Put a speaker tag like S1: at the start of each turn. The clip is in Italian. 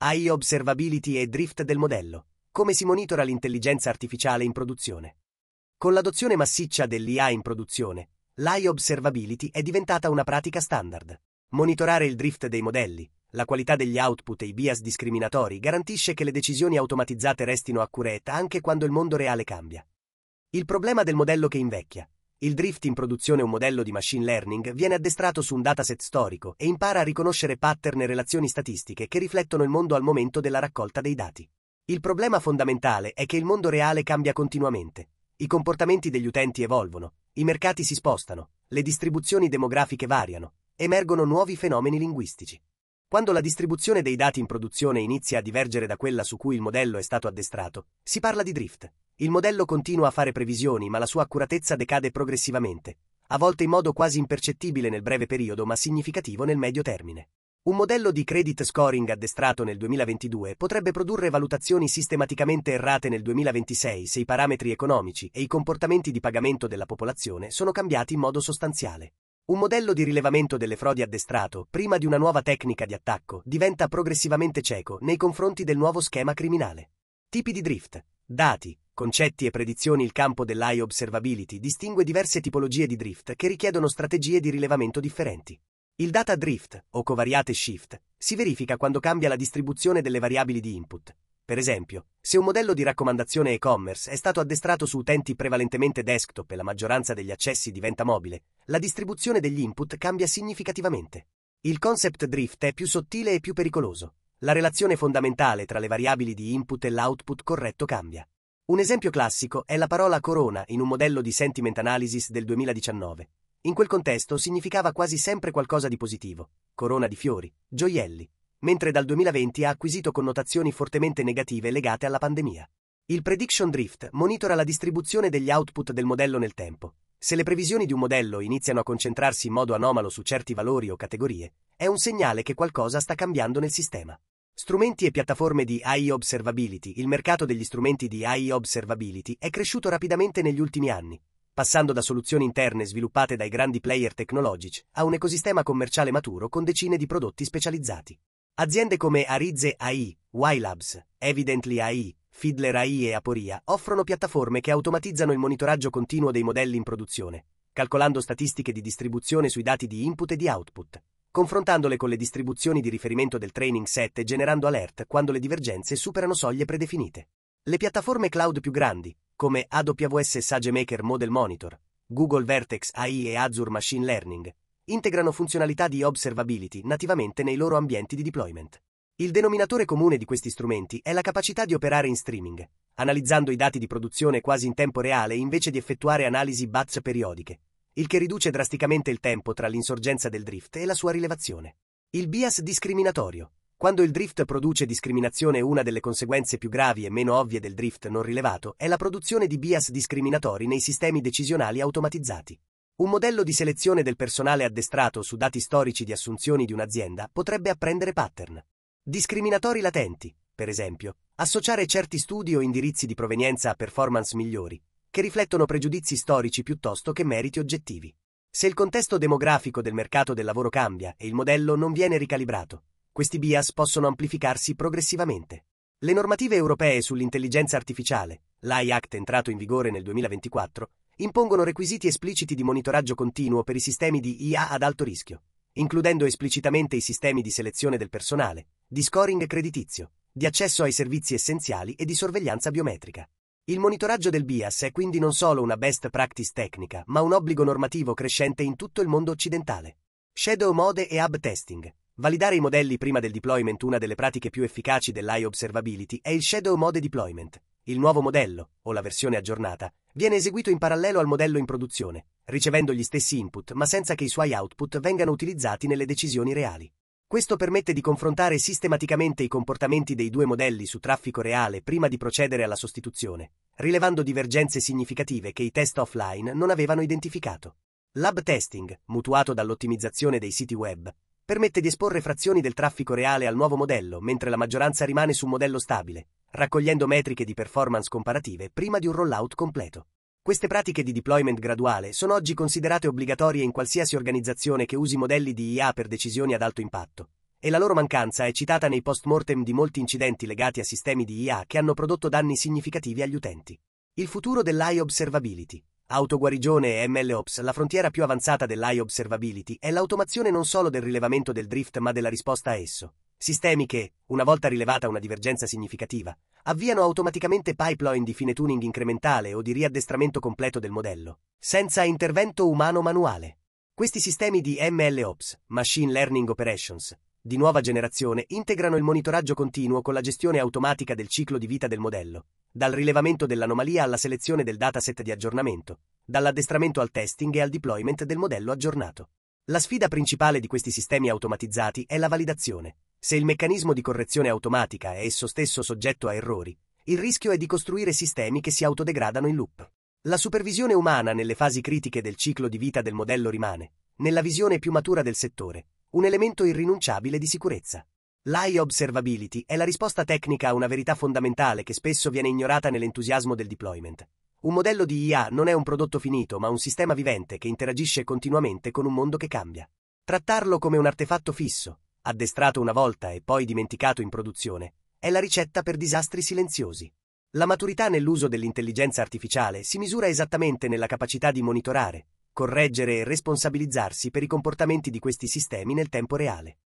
S1: AI Observability e drift del modello. Come si monitora l'intelligenza artificiale in produzione? Con l'adozione massiccia dell'IA in produzione, l'AI Observability è diventata una pratica standard. Monitorare il drift dei modelli, la qualità degli output e i bias discriminatori garantisce che le decisioni automatizzate restino accurate anche quando il mondo reale cambia. Il problema del modello che invecchia. Il drift in produzione. Un modello di machine learning viene addestrato su un dataset storico e impara a riconoscere pattern e relazioni statistiche che riflettono il mondo al momento della raccolta dei dati. Il problema fondamentale è che il mondo reale cambia continuamente. I comportamenti degli utenti evolvono, i mercati si spostano, le distribuzioni demografiche variano, emergono nuovi fenomeni linguistici. Quando la distribuzione dei dati in produzione inizia a divergere da quella su cui il modello è stato addestrato, si parla di drift. Il modello continua a fare previsioni, ma la sua accuratezza decade progressivamente, a volte in modo quasi impercettibile nel breve periodo ma significativo nel medio termine. Un modello di credit scoring addestrato nel 2022 potrebbe produrre valutazioni sistematicamente errate nel 2026 se i parametri economici e i comportamenti di pagamento della popolazione sono cambiati in modo sostanziale. Un modello di rilevamento delle frodi addestrato, prima di una nuova tecnica di attacco, diventa progressivamente cieco nei confronti del nuovo schema criminale. Tipi di drift, dati, concetti e predizioni. Il campo dell'AI Observability distingue diverse tipologie di drift che richiedono strategie di rilevamento differenti. Il data drift, o covariate shift, si verifica quando cambia la distribuzione delle variabili di input. Per esempio, se un modello di raccomandazione e-commerce è stato addestrato su utenti prevalentemente desktop e la maggioranza degli accessi diventa mobile, la distribuzione degli input cambia significativamente. Il concept drift è più sottile e più pericoloso. La relazione fondamentale tra le variabili di input e l'output corretto cambia. Un esempio classico è la parola corona in un modello di sentiment analysis del 2019. In quel contesto significava quasi sempre qualcosa di positivo, corona di fiori, gioielli, mentre dal 2020 ha acquisito connotazioni fortemente negative legate alla pandemia. Il prediction drift monitora la distribuzione degli output del modello nel tempo. Se le previsioni di un modello iniziano a concentrarsi in modo anomalo su certi valori o categorie, è un segnale che qualcosa sta cambiando nel sistema. Strumenti e piattaforme di AI Observability. Il mercato degli strumenti di AI Observability è cresciuto rapidamente negli ultimi anni, passando da soluzioni interne sviluppate dai grandi player tecnologici a un ecosistema commerciale maturo con decine di prodotti specializzati. Aziende come Arize AI, Y-Labs, Evidently AI, Fiddler AI e Aporia offrono piattaforme che automatizzano il monitoraggio continuo dei modelli in produzione, calcolando statistiche di distribuzione sui dati di input e di output, confrontandole con le distribuzioni di riferimento del training set e generando alert quando le divergenze superano soglie predefinite. Le piattaforme cloud più grandi, come AWS SageMaker Model Monitor, Google Vertex AI e Azure Machine Learning, integrano funzionalità di observability nativamente nei loro ambienti di deployment. Il denominatore comune di questi strumenti è la capacità di operare in streaming, analizzando i dati di produzione quasi in tempo reale invece di effettuare analisi batch periodiche, il che riduce drasticamente il tempo tra l'insorgenza del drift e la sua rilevazione. Il bias discriminatorio. Quando il drift produce discriminazione, una delle conseguenze più gravi e meno ovvie del drift non rilevato è la produzione di bias discriminatori nei sistemi decisionali automatizzati. Un modello di selezione del personale addestrato su dati storici di assunzioni di un'azienda potrebbe apprendere pattern discriminatori latenti, per esempio, associare certi studi o indirizzi di provenienza a performance migliori, che riflettono pregiudizi storici piuttosto che meriti oggettivi. Se il contesto demografico del mercato del lavoro cambia e il modello non viene ricalibrato, questi bias possono amplificarsi progressivamente. Le normative europee sull'intelligenza artificiale, l'AI Act entrato in vigore nel 2024, impongono requisiti espliciti di monitoraggio continuo per i sistemi di IA ad alto rischio, includendo esplicitamente i sistemi di selezione del personale, di scoring creditizio, di accesso ai servizi essenziali e di sorveglianza biometrica. Il monitoraggio del bias è quindi non solo una best practice tecnica, ma un obbligo normativo crescente in tutto il mondo occidentale. Shadow mode e hub testing. Validare i modelli prima del deployment. Una delle pratiche più efficaci dell'AI Observability è il Shadow Mode Deployment. Il nuovo modello, o la versione aggiornata, viene eseguito in parallelo al modello in produzione, ricevendo gli stessi input ma senza che i suoi output vengano utilizzati nelle decisioni reali. Questo permette di confrontare sistematicamente i comportamenti dei due modelli su traffico reale prima di procedere alla sostituzione, rilevando divergenze significative che i test offline non avevano identificato. L'hub testing, mutuato dall'ottimizzazione dei siti web, permette di esporre frazioni del traffico reale al nuovo modello mentre la maggioranza rimane su un modello stabile, raccogliendo metriche di performance comparative prima di un rollout completo. Queste pratiche di deployment graduale sono oggi considerate obbligatorie in qualsiasi organizzazione che usi modelli di IA per decisioni ad alto impatto, e la loro mancanza è citata nei post-mortem di molti incidenti legati a sistemi di IA che hanno prodotto danni significativi agli utenti. Il futuro dell'AI Observability. Autoguarigione e MLOps. La frontiera più avanzata dell'AI Observability è l'automazione non solo del rilevamento del drift ma della risposta a esso. Sistemi che, una volta rilevata una divergenza significativa, avviano automaticamente pipeline di fine tuning incrementale o di riaddestramento completo del modello, senza intervento umano manuale. Questi sistemi di MLOps, Machine Learning Operations, di nuova generazione integrano il monitoraggio continuo con la gestione automatica del ciclo di vita del modello, dal rilevamento dell'anomalia alla selezione del dataset di aggiornamento, dall'addestramento al testing e al deployment del modello aggiornato. La sfida principale di questi sistemi automatizzati è la validazione. Se il meccanismo di correzione automatica è esso stesso soggetto a errori, il rischio è di costruire sistemi che si autodegradano in loop. La supervisione umana nelle fasi critiche del ciclo di vita del modello rimane, nella visione più matura del settore, un elemento irrinunciabile di sicurezza. L'AI Observability è la risposta tecnica a una verità fondamentale che spesso viene ignorata nell'entusiasmo del deployment. Un modello di IA non è un prodotto finito, ma un sistema vivente che interagisce continuamente con un mondo che cambia. Trattarlo come un artefatto fisso, addestrato una volta e poi dimenticato in produzione, è la ricetta per disastri silenziosi. La maturità nell'uso dell'intelligenza artificiale si misura esattamente nella capacità di monitorare, correggere e responsabilizzarsi per i comportamenti di questi sistemi nel tempo reale.